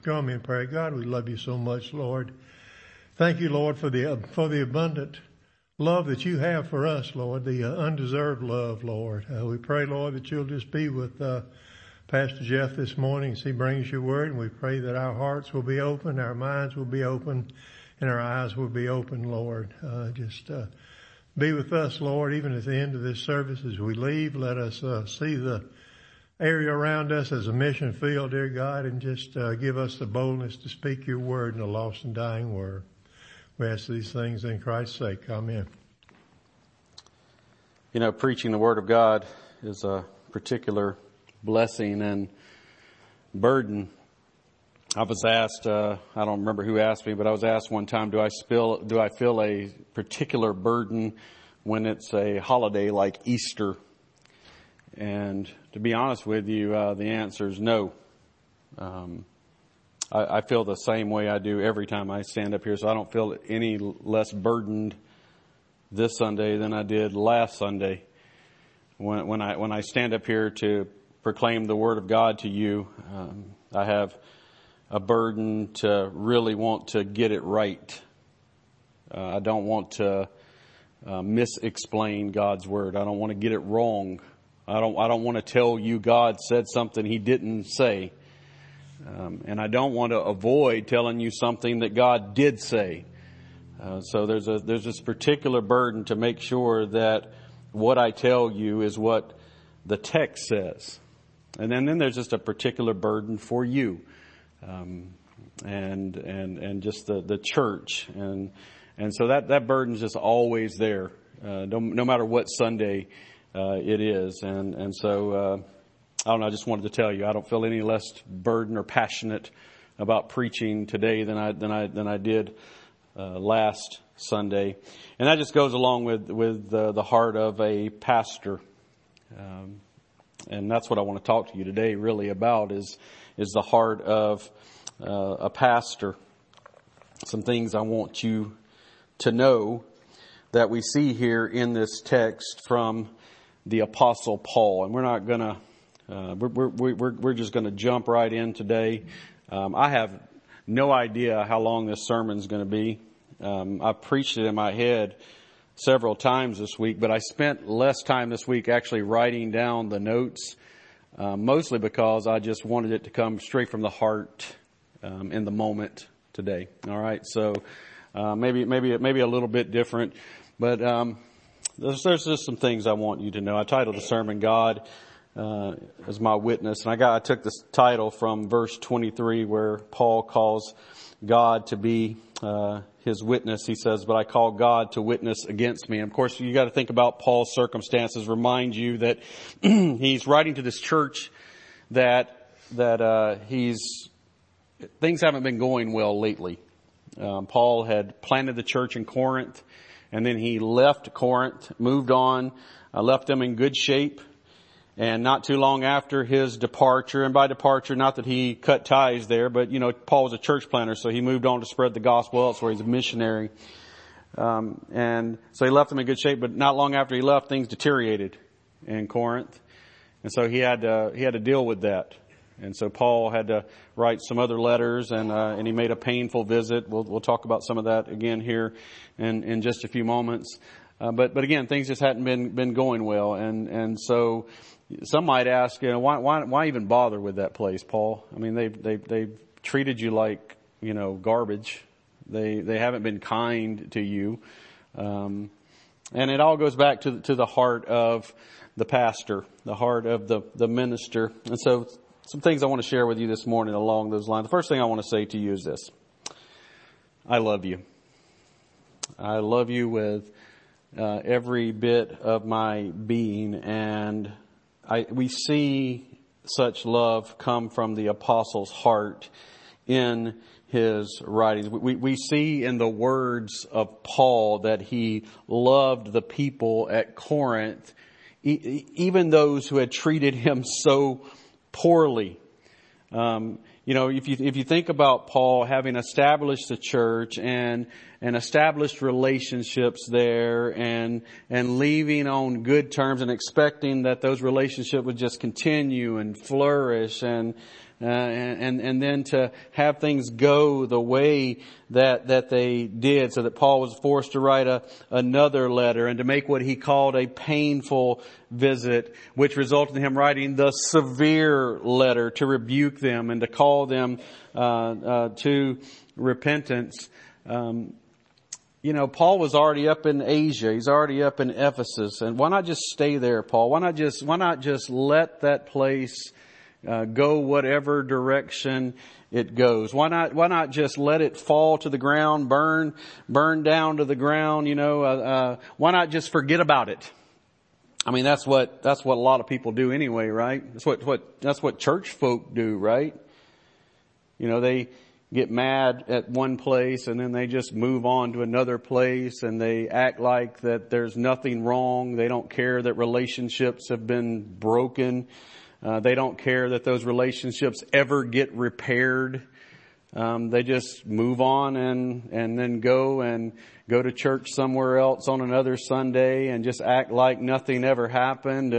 Join me in prayer. God, we love you so much, Lord. Thank you, Lord, for the abundant love that you have for us, Lord, the undeserved love, Lord. We pray, Lord, that you'll just be with Pastor Jeff this morning as he brings your word, and we pray that our hearts will be open, our minds will be open, and our eyes will be open, Lord. Just be with us, Lord, even at the end of this service as we leave. Let us see the area around us as a mission field, dear God, and just give us the boldness to speak your word in a lost and dying world. We ask these things in Christ's sake. Amen. You know, preaching the word of God is a particular blessing and burden. I was asked, I don't remember who asked me, but I was asked one time, do I feel a particular burden when it's a holiday like Easter? And to be honest with you, the answer is no. I feel the same way I do every time I stand up here, so I don't feel any less burdened this Sunday than I did last Sunday. When I stand up here to proclaim the Word of God to you, I have a burden to really want to get it right. I don't want to mis-explain God's Word. I don't want to get it wrong. I don't want to tell you God said something He didn't say. And I don't want to avoid telling you something that God did say. So there's this particular burden to make sure that what I tell you is what the text says. And then there's just a particular burden for you. And just the church. And so that burden's just always there. No matter what Sunday it is. And so I don't know, I just wanted to tell you, I don't feel any less burdened or passionate about preaching today than I did last Sunday. And that just goes along with the heart of a pastor. And that's what I want to talk to you today really about is the heart of a pastor. Some things I want you to know that we see here in this text from the Apostle Paul. And we're not going to we're just going to jump right in today. I have no idea how long this sermon's going to be. I've preached it in my head several times this week, but I spent less time this week actually writing down the notes, mostly because I just wanted it to come straight from the heart in the moment today. All right, so maybe a little bit different, but there's just some things I want you to know. I titled the sermon "God as My Witness," and I took this title from verse 23, where Paul calls God to be his witness. He says, "But I call God to witness against me." And of course, you got to think about Paul's circumstances. Remind you that he's writing to this church that things haven't been going well lately. Paul had planted the church in Corinth, and then he left Corinth, moved on, left them in good shape. And not too long after his departure, and by departure, not that he cut ties there, but, you know, Paul was a church planter, so he moved on to spread the gospel elsewhere. He's a missionary. And so he left them in good shape, but not long after he left, things deteriorated in Corinth. And so he had to deal with that. And so Paul had to write some other letters, and he made a painful visit. We'll talk about some of that again here in just a few moments. But again, things just hadn't been going well. And so some might ask, you know, why even bother with that place, Paul? I mean, they've treated you like, you know, garbage. They haven't been kind to you. And it all goes back to the heart of the pastor, the heart of the minister. And so some things I want to share with you this morning along those lines. The first thing I want to say to you is this. I love you. I love you with every bit of my being, and we see such love come from the apostle's heart in his writings. We see in the words of Paul that he loved the people at Corinth, even those who had treated him so poorly. You know, if you think about Paul having established the church and established relationships there and leaving on good terms and expecting that those relationships would just continue and flourish and and then to have things go the way that they did, so that Paul was forced to write another letter and to make what he called a painful visit, which resulted in him writing the severe letter to rebuke them and to call them to repentance. Paul was already up in Asia. He's already up in Ephesus. And why not just stay there, Paul? Why not just let that place go whatever direction it goes? Why not just let it fall to the ground, burn down to the ground? Why not just forget about it? I mean, that's what a lot of people do anyway, right? That's what church folk do, right? They get mad at one place and then they just move on to another place and they act like that there's nothing wrong. They don't care that relationships have been broken. They don't care that those relationships ever get repaired. They just move on and then go to church somewhere else on another Sunday and just act like nothing ever happened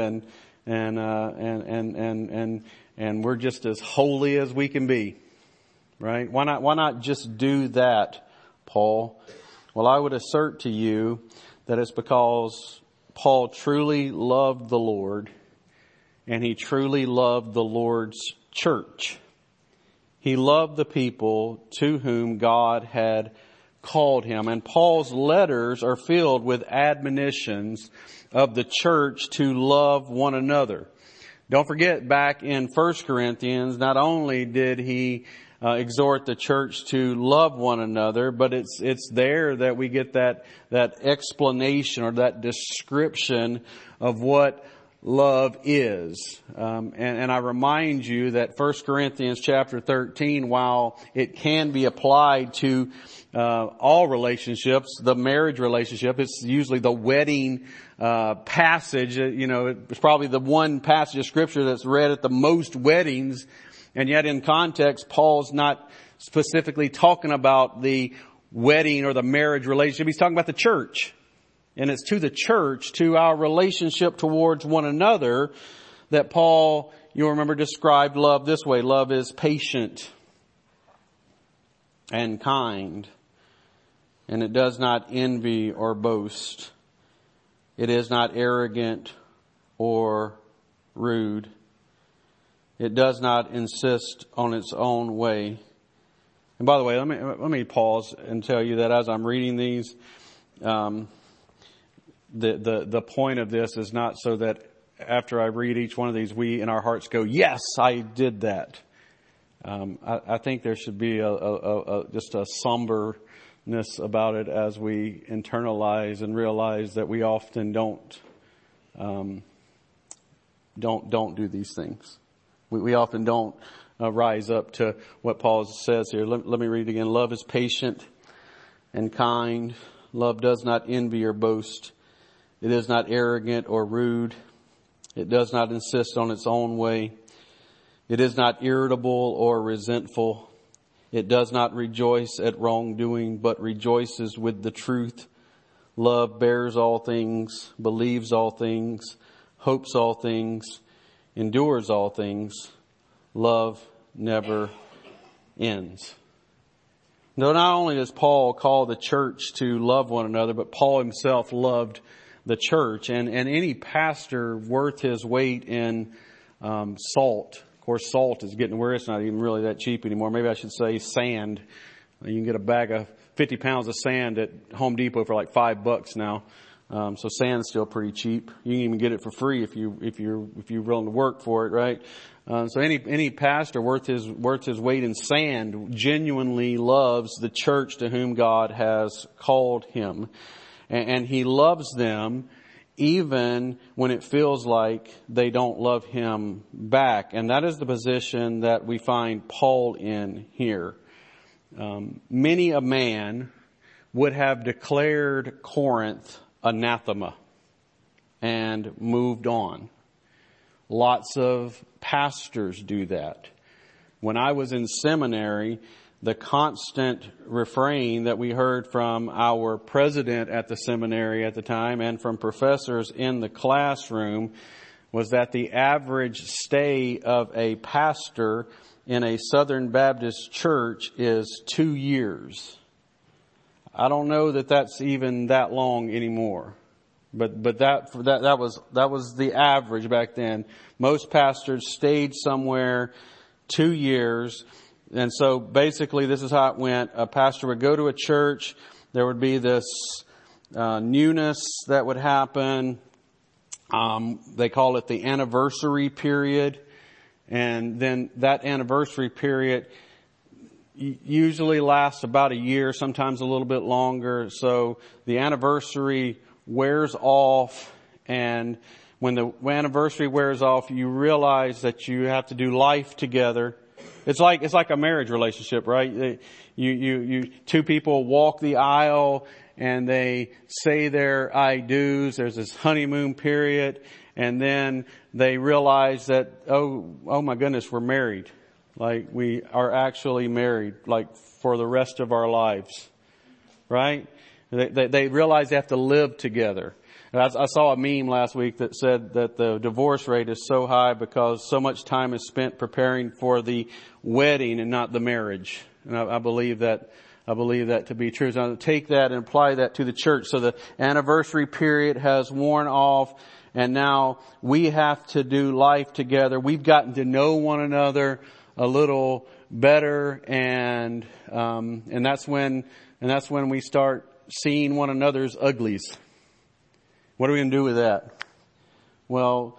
and we're just as holy as we can be. Right? Why not just do that, Paul? Well, I would assert to you that it's because Paul truly loved the Lord and he truly loved the Lord's church. He loved the people to whom God had called him. And Paul's letters are filled with admonitions of the church to love one another. Don't forget, back in 1 Corinthians, not only did he exhort the church to love one another, but it's there that we get that explanation or that description of what love is. And I remind you that 1 Corinthians chapter 13, while it can be applied to all relationships, the marriage relationship, it's usually the wedding passage. It's probably the one passage of scripture that's read at the most weddings. And yet in context, Paul's not specifically talking about the wedding or the marriage relationship. He's talking about the church. And it's to the church, to our relationship towards one another, that Paul, you'll remember, described love this way. Love is patient and kind, and it does not envy or boast. It is not arrogant or rude. It does not insist on its own way. And by the way, let me pause and tell you that as I'm reading these, the point of this is not so that after I read each one of these, we in our hearts go, yes, I did that. I think there should be just a somberness about it as we internalize and realize that we often don't do these things. We often don't rise up to what Paul says here. Let me read it again. Love is patient and kind. Love does not envy or boast. It is not arrogant or rude. It does not insist on its own way. It is not irritable or resentful. It does not rejoice at wrongdoing, but rejoices with the truth. Love bears all things, believes all things, hopes all things, endures all things. Love never ends. No, not only does Paul call the church to love one another, but Paul himself loved the church. And any pastor worth his weight in salt. Of course, salt is getting where it's not even really that cheap anymore. Maybe I should say sand. You can get a bag of 50 pounds of sand at Home Depot for like $5 now. So sand's still pretty cheap. You can even get it for free if you're willing to work for it, right? So any pastor worth his weight in sand genuinely loves the church to whom God has called him. And he loves them even when it feels like they don't love him back. And that is the position that we find Paul in here. Many a man would have declared Corinth anathema and moved on. Lots of pastors do that. When I was in seminary, the constant refrain that we heard from our president at the seminary at the time and from professors in the classroom was that the average stay of a pastor in a Southern Baptist church is 2 years. I don't know that that's even that long anymore. But that was the average back then. Most pastors stayed somewhere 2 years. And so basically this is how it went. A pastor would go to a church. There would be this newness that would happen. They call it the anniversary period. And then that anniversary period usually lasts about a year, sometimes a little bit longer. So the anniversary wears off, and when the anniversary wears off, you realize that you have to do life together. It's like a marriage relationship, right? You two people walk the aisle and they say their I do's. There's this honeymoon period, and then they realize that, oh my goodness, we're married. Like, we are actually married, like, for the rest of our lives. Right? They realize they have to live together. And I saw a meme last week that said that the divorce rate is so high because so much time is spent preparing for the wedding and not the marriage. And I believe that to be true. So I'll take that and apply that to the church. So the anniversary period has worn off, and now we have to do life together. We've gotten to know one another a little better, and that's when we start seeing one another's uglies. What are we going to do with that? Well,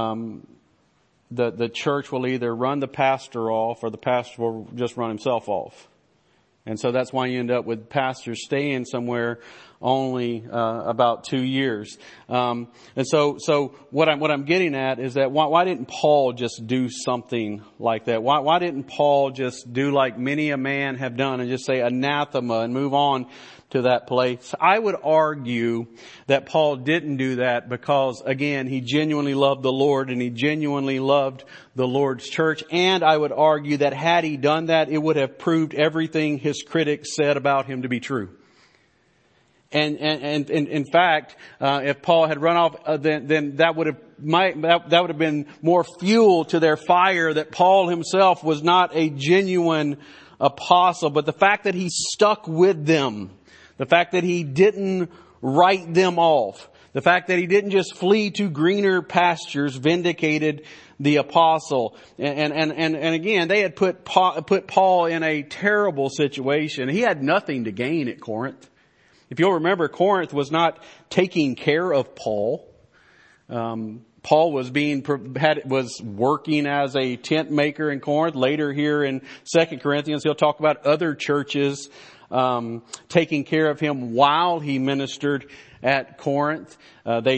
the church will either run the pastor off, or the pastor will just run himself off. And so that's why you end up with pastors staying somewhere only about 2 years. And so what I'm getting at is that why didn't Paul just do something like that? Why didn't Paul just do like many a man have done and just say anathema and move on to that place? I would argue that Paul didn't do that because, again, he genuinely loved the Lord and he genuinely loved the Lord's church. And I would argue that had he done that, it would have proved everything his critics said about him to be true. And in fact, if Paul had run off, then that would have been more fuel to their fire that Paul himself was not a genuine apostle. But the fact that he stuck with them, the fact that he didn't write them off, the fact that he didn't just flee to greener pastures vindicated the apostle. And again, they had put Paul in a terrible situation. He had nothing to gain at Corinth. If you'll remember, Corinth was not taking care of Paul. Paul was working as a tent maker in Corinth. Later here in 2 Corinthians, he'll talk about other churches taking care of him while he ministered at Corinth. Some in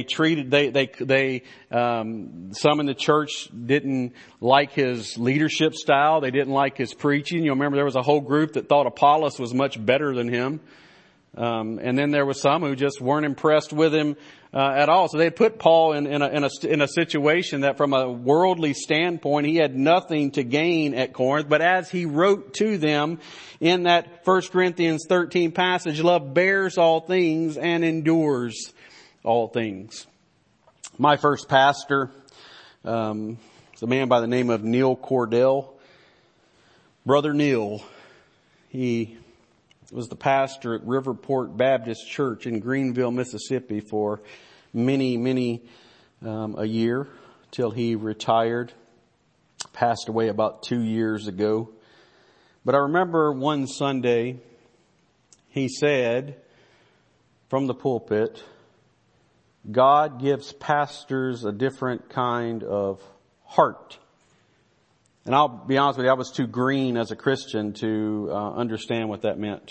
the church didn't like his leadership style. They didn't like his preaching. You'll remember there was a whole group that thought Apollos was much better than him. And then there was some who just weren't impressed with him at all. So they put Paul in a situation that from a worldly standpoint, he had nothing to gain at Corinth. But as he wrote to them in that 1 Corinthians 13 passage, love bears all things and endures all things. My first pastor is a man by the name of Neil Cordell. Brother Neil, he was the pastor at Riverport Baptist Church in Greenville, Mississippi for many a year till he retired. Passed away about 2 years ago. But I remember one Sunday he said from the pulpit, God gives pastors a different kind of heart. And I'll be honest with you, I was too green as a Christian to understand what that meant.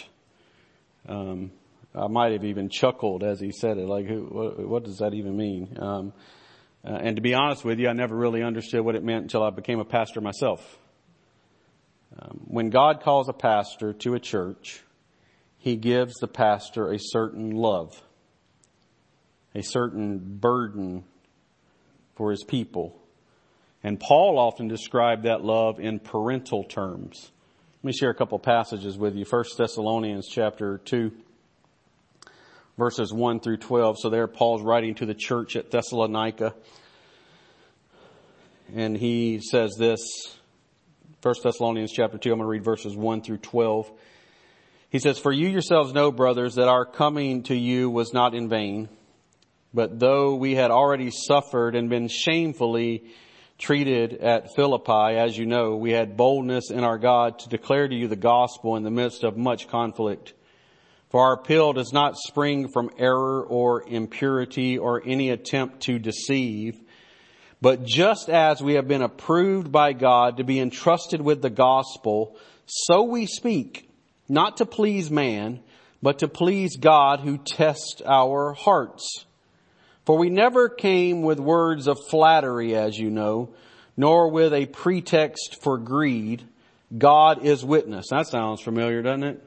I might have even chuckled as he said it, like, what does that even mean? And to be honest with you, I never really understood what it meant until I became a pastor myself. When God calls a pastor to a church, He gives the pastor a certain love, a certain burden for His people. And Paul often described that love in parental terms. Let me share a couple passages with you. 1 Thessalonians chapter 2, verses 1 through 12. So there Paul's writing to the church at Thessalonica. And he says this, 1 Thessalonians chapter 2, I'm going to read verses 1 through 12. He says, "For you yourselves know, brothers, that our coming to you was not in vain. But though we had already suffered and been shamefully treated at Philippi, as you know, we had boldness in our God to declare to you the gospel in the midst of much conflict. For our appeal does not spring from error or impurity or any attempt to deceive. But just as we have been approved by God to be entrusted with the gospel, so we speak, not to please man, but to please God who tests our hearts. For we never came with words of flattery, as you know, nor with a pretext for greed. God is witness." That sounds familiar, doesn't it?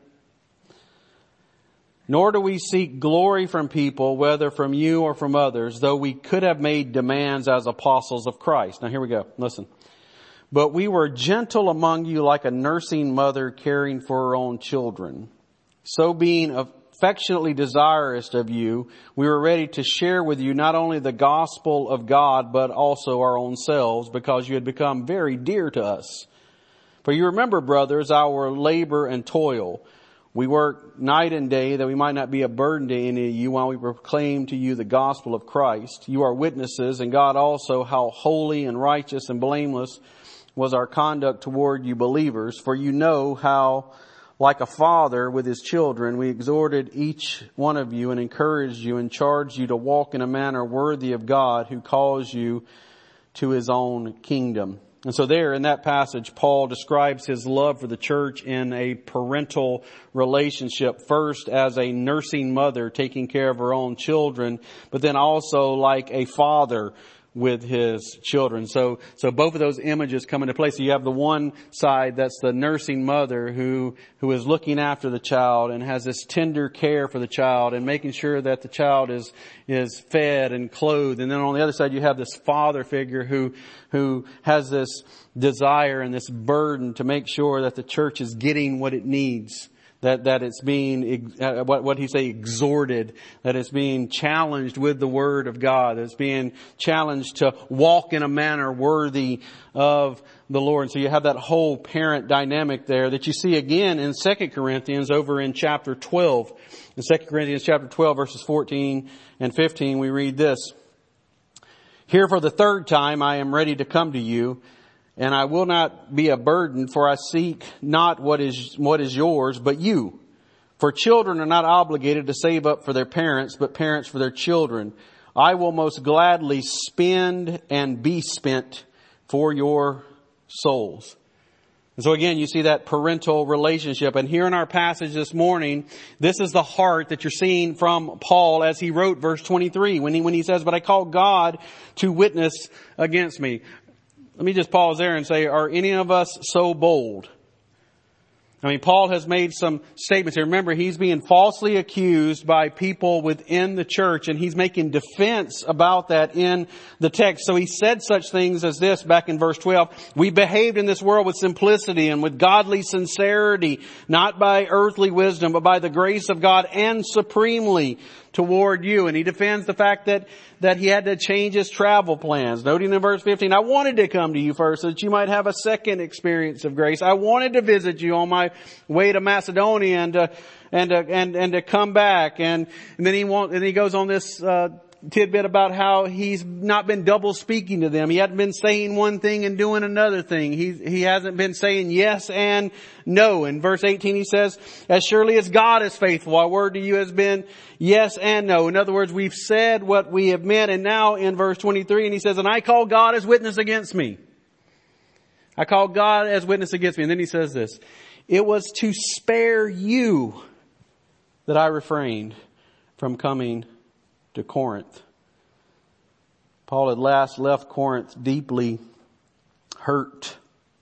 "Nor do we seek glory from people, whether from you or from others, though we could have made demands as apostles of Christ." Now here we go. Listen. "But we were gentle among you like a nursing mother caring for her own children. So being affectionately desirous of you, we were ready to share with you not only the gospel of God, but also our own selves, because you had become very dear to us. For you remember, brothers, our labor and toil. We work night and day that we might not be a burden to any of you while we proclaim to you the gospel of Christ. You are witnesses, and God also, how holy and righteous and blameless was our conduct toward you believers. For you know how, like a father with his children, we exhorted each one of you and encouraged you and charged you to walk in a manner worthy of God who calls you to his own kingdom." And so there in that passage, Paul describes his love for the church in a parental relationship. First as a nursing mother taking care of her own children, but then also like a father with his children. So both of those images come into play. So you have the one side that's the nursing mother who is looking after the child and has this tender care for the child and making sure that the child is fed and clothed. And then on the other side you have this father figure who has this desire and this burden to make sure that the church is getting what it needs. That it's being, what he say, exhorted, that it's being challenged with the word of God, that it's being challenged to walk in a manner worthy of the Lord. And so you have that whole parent dynamic there that you see again in 2 Corinthians over in chapter 12. In 2 Corinthians chapter 12 verses 14 and 15 we read this. "Here for the third time I am ready to come to you, and I will not be a burden, for I seek not what is yours, but you. For children are not obligated to save up for their parents, but parents for their children. I will most gladly spend and be spent for your souls." And so again, you see that parental relationship. And here in our passage this morning, this is the heart that you're seeing from Paul as he wrote verse 23, when he says, "But I call God to witness against me." Let me just pause there and say, are any of us so bold? I mean, Paul has made some statements here. Remember, he's being falsely accused by people within the church, and he's making defense about that in the text. So he said such things as this back in verse 12. "We behaved in this world with simplicity and with godly sincerity, not by earthly wisdom, but by the grace of God and supremely toward you." And he defends the fact that he had to change his travel plans. Noting in verse 15, "I wanted to come to you first so that you might have a second experience of grace. I wanted to visit you on my way to Macedonia and to come back." And then he goes on this tidbit about how he's not been double speaking to them. He hadn't been saying one thing and doing another thing. He hasn't been saying yes and no. In verse 18 he says, "As surely as God is faithful, our word to you has been yes and no." In other words, we've said what we have meant. And now in verse 23, and he says, "And I call God as witness against me." I call God as witness against me. And then he says this, "It was to spare you that I refrained from coming to Corinth." Paul had last left Corinth deeply hurt.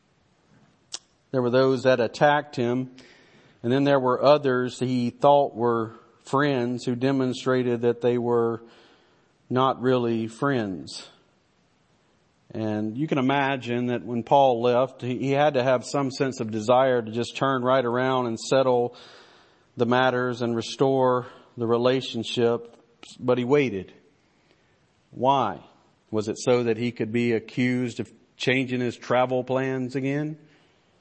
There were those that attacked him, and then there were others he thought were friends who demonstrated that they were not really friends. And you can imagine that when Paul left, he had to have some sense of desire to just turn right around and settle the matters and restore the relationship. But he waited. Why? Was it so that he could be accused of changing his travel plans again?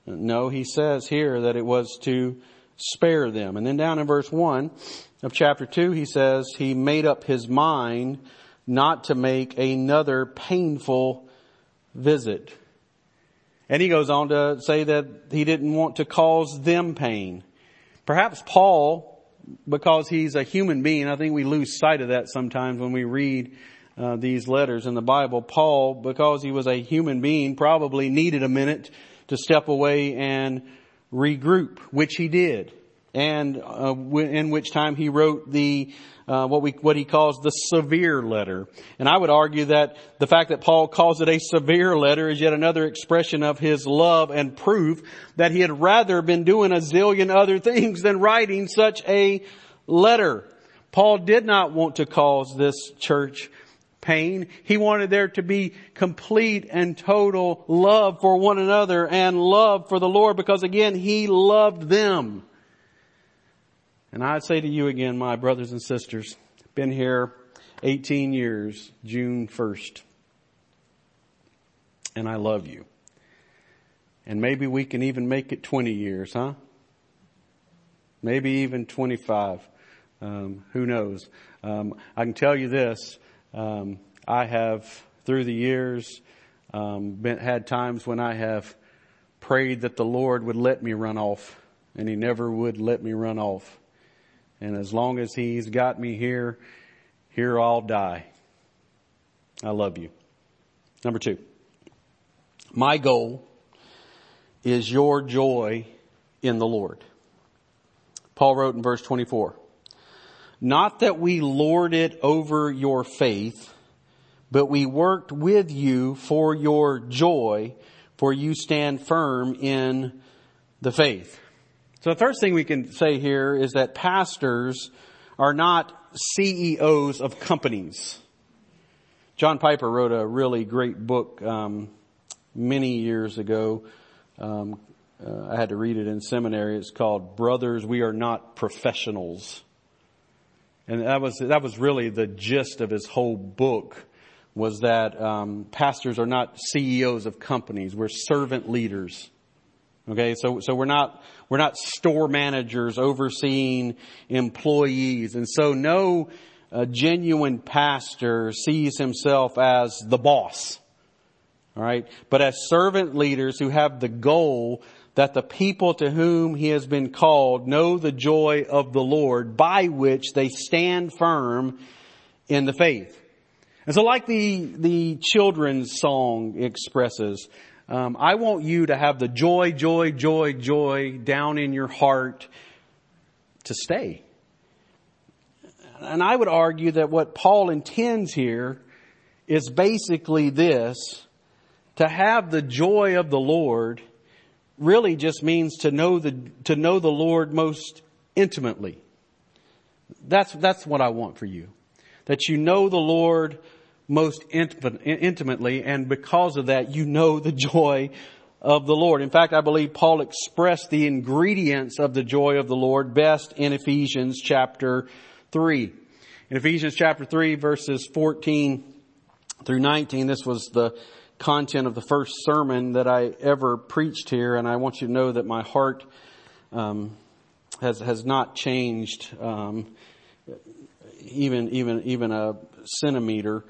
No, he says here that it was to spare them. And then down in verse 1 of chapter 2, he says he made up his mind not to make another painful visit. And he goes on to say that he didn't want to cause them pain. Perhaps Paul, because he's a human being, I think we lose sight of that sometimes when we read these letters in the Bible. Paul, because he was a human being, probably needed a minute to step away and regroup, which he did. And in which time he wrote the what he calls the severe letter. And I would argue that the fact that Paul calls it a severe letter is yet another expression of his love and proof that he had rather been doing a zillion other things than writing such a letter. Paul did not want to cause this church pain. He wanted there to be complete and total love for one another and love for the Lord, because again, he loved them. And I say to you again, my brothers and sisters, been here 18 years, June 1st. And I love you. And maybe we can even make it 20 years, huh? Maybe even 25. Who knows? I can tell you this. I have, through the years, had times when I have prayed that the Lord would let me run off. And He never would let me run off. And as long as He's got me here I'll die. I love you. Number 2. My goal is your joy in the Lord. Paul wrote in verse 24, not that we lord it over your faith, but we worked with you for your joy, for you stand firm in the faith. So the first thing we can say here is that pastors are not CEOs of companies. John Piper wrote a really great book many years ago. I had to read it in seminary. It's called Brothers, We Are Not Professionals. And that was really the gist of his whole book, was that pastors are not CEOs of companies. We're servant leaders. Okay, so we're not store managers overseeing employees. And so no genuine pastor sees himself as the boss. All right, but as servant leaders who have the goal that the people to whom he has been called know the joy of the Lord, by which they stand firm in the faith. And so like the children's song expresses, I want you to have the joy, joy, joy, joy down in your heart to stay. And I would argue that what Paul intends here is basically this: to have the joy of the Lord really just means to know the Lord most intimately. That's what I want for you. That you know the Lord most intimately, and because of that, you know the joy of the Lord. In fact, I believe Paul expressed the ingredients of the joy of the Lord best in Ephesians chapter 3. In Ephesians chapter 3, verses 14 through 19, this was the content of the first sermon that I ever preached here, and I want you to know that my heart has not changed even a centimeter.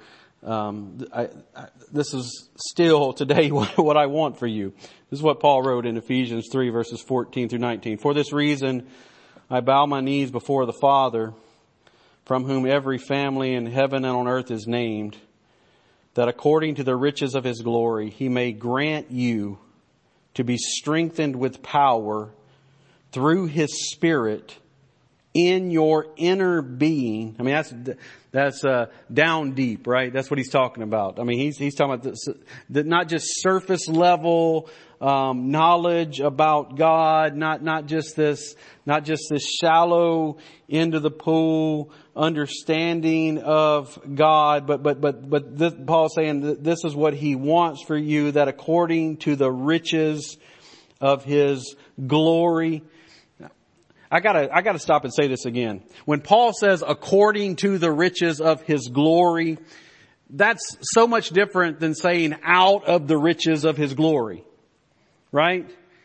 This is still today what I want for you. This is what Paul wrote in Ephesians 3 verses 14 through 19. For this reason, I bow my knees before the Father, from whom every family in heaven and on earth is named, that according to the riches of His glory, He may grant you to be strengthened with power through His Spirit in your inner being. I mean, that's down deep, right? That's what he's talking about. I mean, he's talking about this, not just surface level knowledge about God, not just this shallow into the pool understanding of God, but this, Paul's saying that this is what He wants for you, that according to the riches of His glory. I gotta stop and say this again. When Paul says according to the riches of His glory, that's so much different than saying out of the riches of His glory. Right?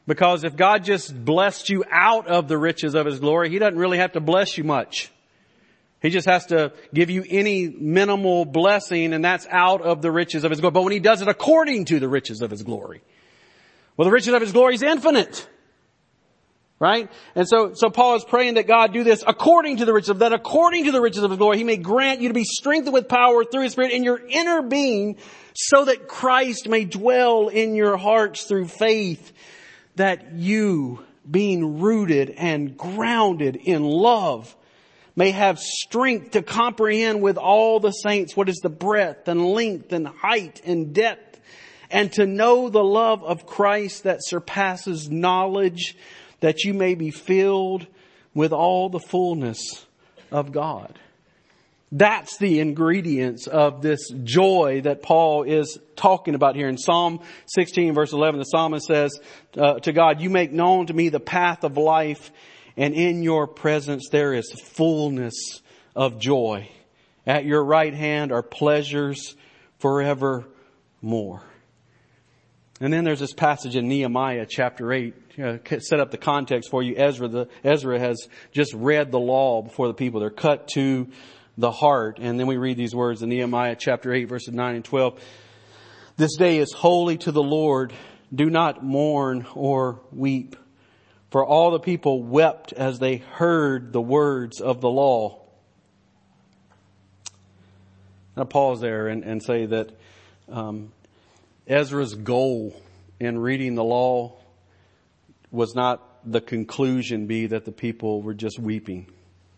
Because if God just blessed you out of the riches of His glory, He doesn't really have to bless you much. He just has to give you any minimal blessing, and that's out of the riches of His glory. But when He does it according to the riches of His glory, well, the riches of His glory is infinite. Right? And so Paul is praying that God do this according to the riches of that, according to the riches of His glory, He may grant you to be strengthened with power through His Spirit in your inner being, so that Christ may dwell in your hearts through faith, that you, being rooted and grounded in love, may have strength to comprehend with all the saints what is the breadth and length and height and depth, and to know the love of Christ that surpasses knowledge, that you may be filled with all the fullness of God. That's the ingredients of this joy that Paul is talking about here. In Psalm 16 verse 11, the psalmist says to God, you make known to me the path of life, and in your presence there is fullness of joy. At your right hand are pleasures forevermore. And then there's this passage in Nehemiah chapter 8. Set up the context for you. Ezra has just read the law before the people. They're cut to the heart. And then we read these words in Nehemiah chapter 8 verses 9 and 12. This day is holy to the Lord. Do not mourn or weep. For all the people wept as they heard the words of the law. I'll pause there and say that Ezra's goal in reading the law was not the conclusion be that the people were just weeping.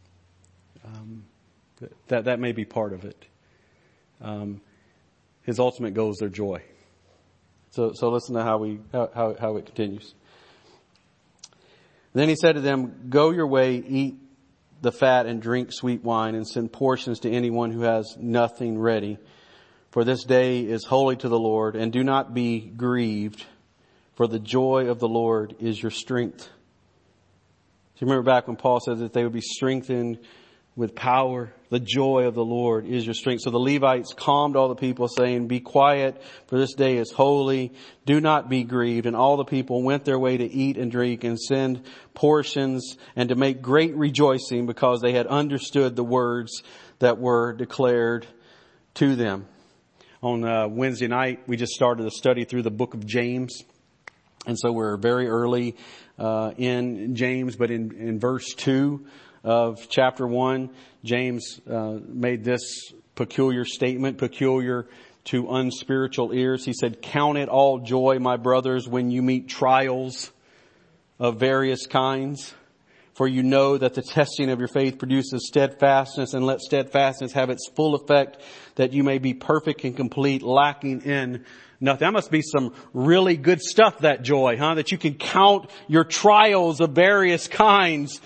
That may be part of it. His ultimate goal is their joy. So listen to how it continues. Then he said to them, go your way, eat the fat and drink sweet wine, and send portions to anyone who has nothing ready. For this day is holy to the Lord, and do not be grieved, for the joy of the Lord is your strength. Do you remember back when Paul said that they would be strengthened with power? The joy of the Lord is your strength. So the Levites calmed all the people, saying, be quiet, for this day is holy. Do not be grieved. And all the people went their way to eat and drink and send portions and to make great rejoicing, because they had understood the words that were declared to them. On Wednesday night, we just started a study through the book of James. And so we're very early in James, but in verse 2 of chapter 1, James made this peculiar statement, peculiar to unspiritual ears. He said, count it all joy, my brothers, when you meet trials of various kinds. For you know that the testing of your faith produces steadfastness, and let steadfastness have its full effect, that you may be perfect and complete, lacking in nothing. That must be some really good stuff, that joy, huh? That you can count your trials of various kinds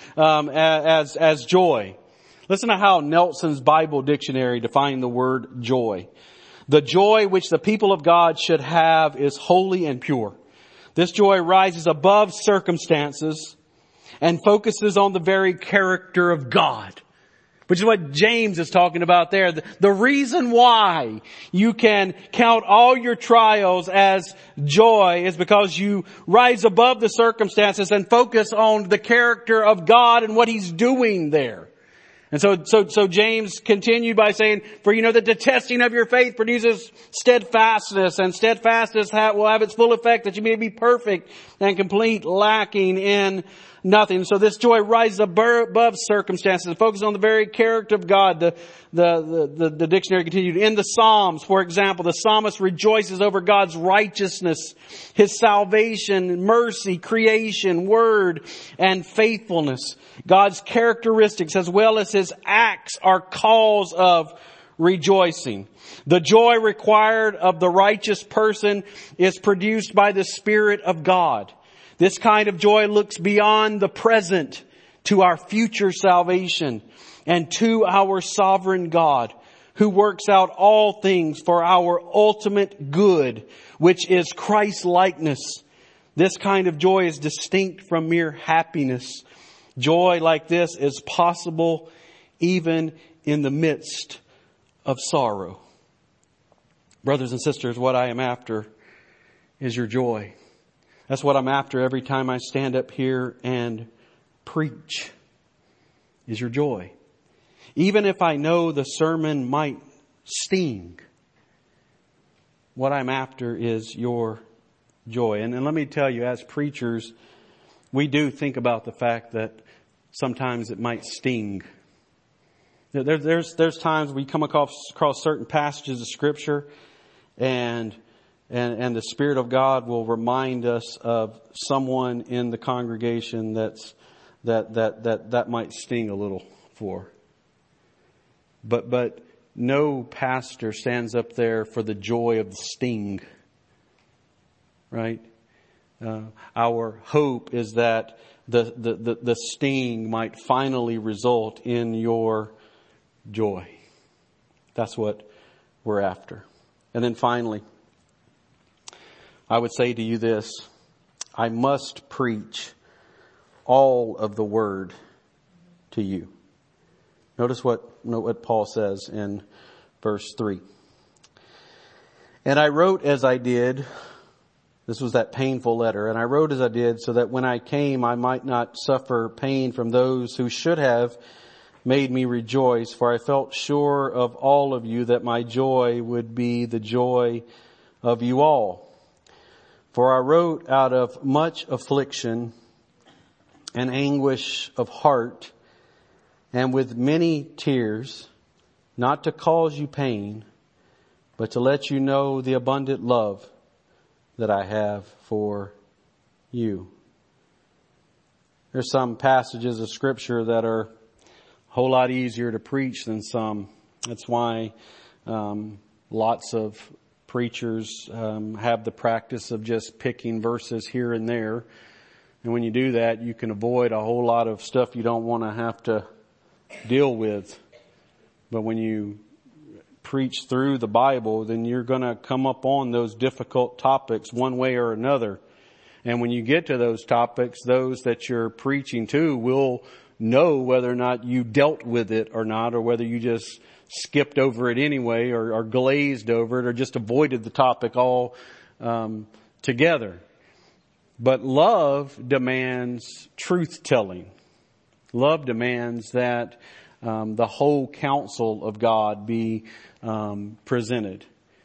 as joy. Listen to how Nelson's Bible Dictionary defined the word joy. The joy which the people of God should have is holy and pure. This joy rises above circumstances and focuses on the very character of God, which is what James is talking about there. The reason why you can count all your trials as joy is because you rise above the circumstances and focus on the character of God and what He's doing there. And so James continued by saying, for you know that the testing of your faith produces steadfastness, and steadfastness will have its full effect, that you may be perfect and complete, lacking in nothing. So this joy rises above circumstances and focuses on the very character of God. The dictionary continued. In the Psalms, for example, the psalmist rejoices over God's righteousness, His salvation, mercy, creation, word, and faithfulness. God's characteristics as well as His acts are cause of rejoicing. The joy required of the righteous person is produced by the Spirit of God. This kind of joy looks beyond the present to our future salvation and to our sovereign God, who works out all things for our ultimate good, which is Christ-likeness. This kind of joy is distinct from mere happiness. Joy like this is possible even in the midst of sorrow. Brothers and sisters, what I am after is your joy. That's what I'm after every time I stand up here and preach, is your joy. Even if I know the sermon might sting, what I'm after is your joy. And let me tell you, as preachers, we do think about the fact that sometimes it might sting. There's times we come across certain passages of Scripture, and the Spirit of God will remind us of someone in the congregation that might sting a little for. But no pastor stands up there for the joy of the sting, right? Our hope is that the sting might finally result in your joy. That's what we're after. And then finally, I would say to you this: I must preach all of the word to you. Notice what Paul says in verse 3. And I wrote as I did. This was that painful letter. And I wrote as I did so that when I came, I might not suffer pain from those who should have made me rejoice. For I felt sure of all of you that my joy would be the joy of you all. For I wrote out of much affliction and anguish of heart, and with many tears, not to cause you pain, but to let you know the abundant love that I have for you. There's some passages of Scripture that are a whole lot easier to preach than some. That's why lots of preachers have the practice of just picking verses here and there. And when you do that, you can avoid a whole lot of stuff you don't want to have to deal with. But when you preach through the Bible, then you're going to come up on those difficult topics one way or another. And when you get to those topics, those that you're preaching to will know whether or not you dealt with it or not, or whether you just skipped over it anyway, or glazed over it, or just avoided the topic all together. But love demands truth-telling. Love demands that the whole counsel of God be presented.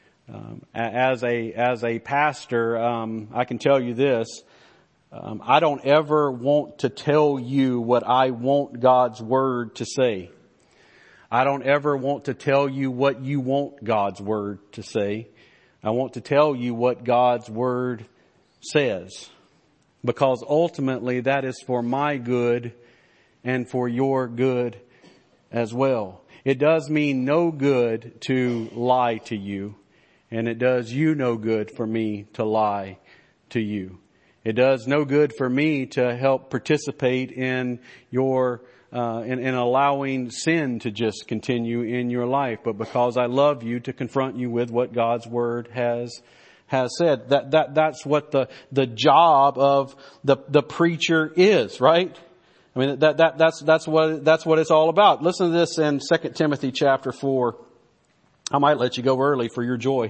As a pastor, I can tell you this: I don't ever want to tell you what I want God's Word to say. I don't ever want to tell you what you want God's Word to say. I want to tell you what God's Word says, because ultimately that is for my good and for your good as well. It does me no good to lie to you, and it does you no good for me to lie to you. It does no good for me to help participate in your in allowing sin to just continue in your life, but because I love you, to confront you with what God's Word has said. That's what the job of the preacher is, right? I mean, that's what it's all about. Listen to this in 2 Timothy chapter 4. I might let you go early for your joy.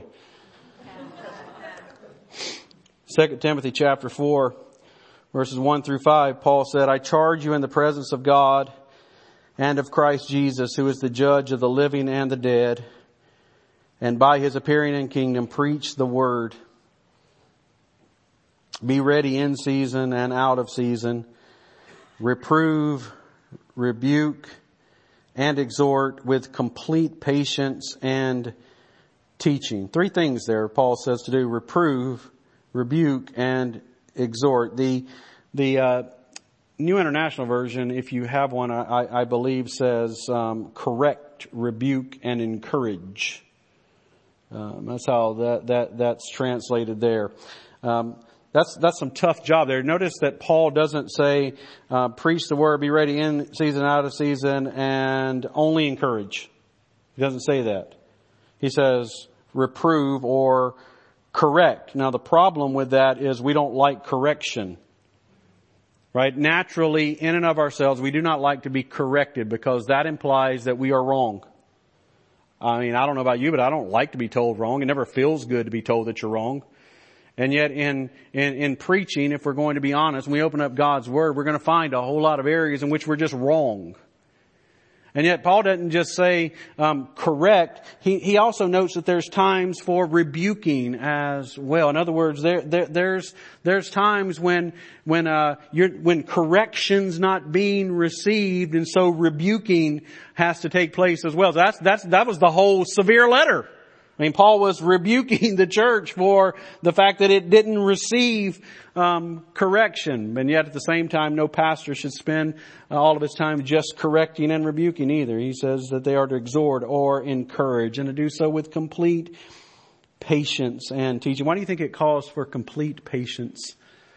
2 Timothy chapter 4, verses 1 through 5, Paul said, I charge you in the presence of God and of Christ Jesus, who is the judge of the living and the dead, and by his appearing in kingdom, preach the word. Be ready in season and out of season. Reprove, rebuke, and exhort with complete patience and teaching. 3 things there Paul says to do: reprove, rebuke, and exhort. The New International Version, if you have one, I believe says correct, rebuke, and encourage. That's how that's translated there. That's some tough job there. Notice that Paul doesn't say preach the word, be ready in season, out of season, and only encourage. He doesn't say that. He says reprove or correct. Now the problem with that is we don't like correction. Right? Naturally, in and of ourselves, we do not like to be corrected, because that implies that we are wrong. I mean, I don't know about you, but I don't like to be told wrong. It never feels good to be told that you're wrong. And yet in preaching, if we're going to be honest, when we open up God's Word, we're going to find a whole lot of areas in which we're just wrong. And yet Paul doesn't just say correct. He also notes that there's times for rebuking as well. In other words, there's times when correction's not being received, and so rebuking has to take place as well. So that was the whole severe letter. I mean, Paul was rebuking the church for the fact that it didn't receive correction. And yet at the same time, no pastor should spend all of his time just correcting and rebuking either. He says that they are to exhort or encourage, and to do so with complete patience and teaching. Why do you think it calls for complete patience?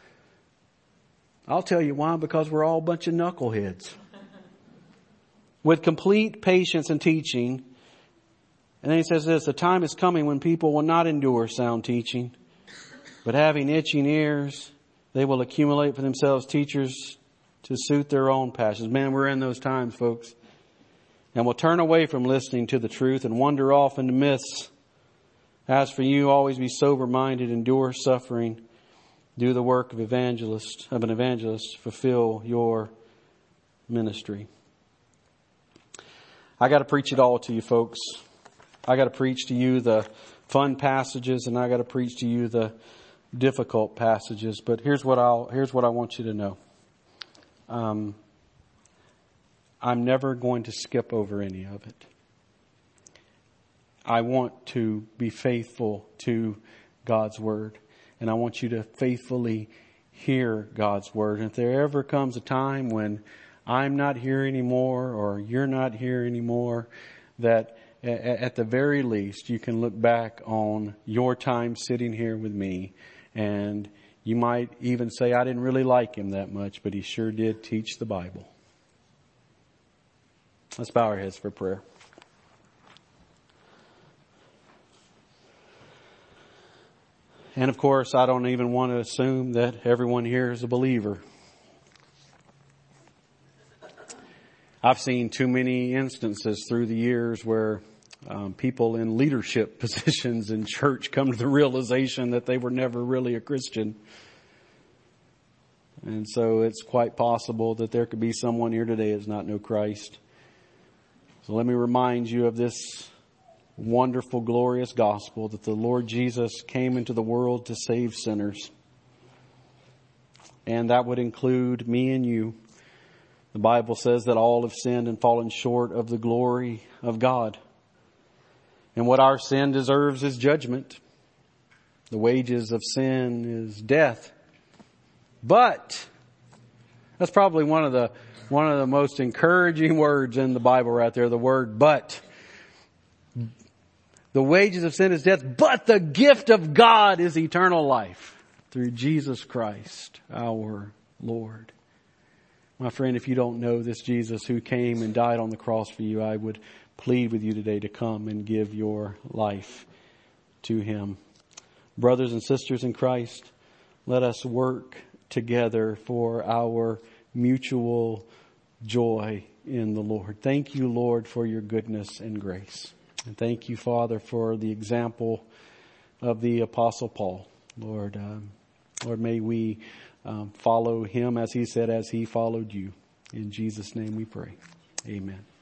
I'll tell you why. Because we're all a bunch of knuckleheads. With complete patience and teaching. And then he says this: the time is coming when people will not endure sound teaching, but having itching ears, they will accumulate for themselves teachers to suit their own passions. Man, we're in those times, folks. And will turn away from listening to the truth and wander off into myths. As for you, always be sober-minded, endure suffering, do the work of an evangelist, fulfill your ministry. I got to preach it all to you, folks. I got to preach to you the fun passages, and I got to preach to you the difficult passages. But here's what I want you to know. I'm never going to skip over any of it. I want to be faithful to God's Word, and I want you to faithfully hear God's Word. And if there ever comes a time when I'm not here anymore, or you're not here anymore, that at the very least, you can look back on your time sitting here with me, and you might even say, I didn't really like him that much, but he sure did teach the Bible. Let's bow our heads for prayer. And of course, I don't even want to assume that everyone here is a believer. I've seen too many instances through the years where people in leadership positions in church come to the realization that they were never really a Christian. And so it's quite possible that there could be someone here today that does not know Christ. So let me remind you of this wonderful, glorious gospel that the Lord Jesus came into the world to save sinners. And that would include me and you. The Bible says that all have sinned and fallen short of the glory of God. And what our sin deserves is judgment. The wages of sin is death. But that's probably one of the most encouraging words in the Bible right there, the word but. The wages of sin is death, but the gift of God is eternal life through Jesus Christ, our Lord. My friend, if you don't know this Jesus who came and died on the cross for you, I would plead with you today to come and give your life to Him. Brothers and sisters in Christ, let us work together for our mutual joy in the Lord. Thank you, Lord, for your goodness and grace. And thank you, Father, for the example of the Apostle Paul. Lord, may we follow him, as he said, as he followed you. In Jesus' name we pray. Amen.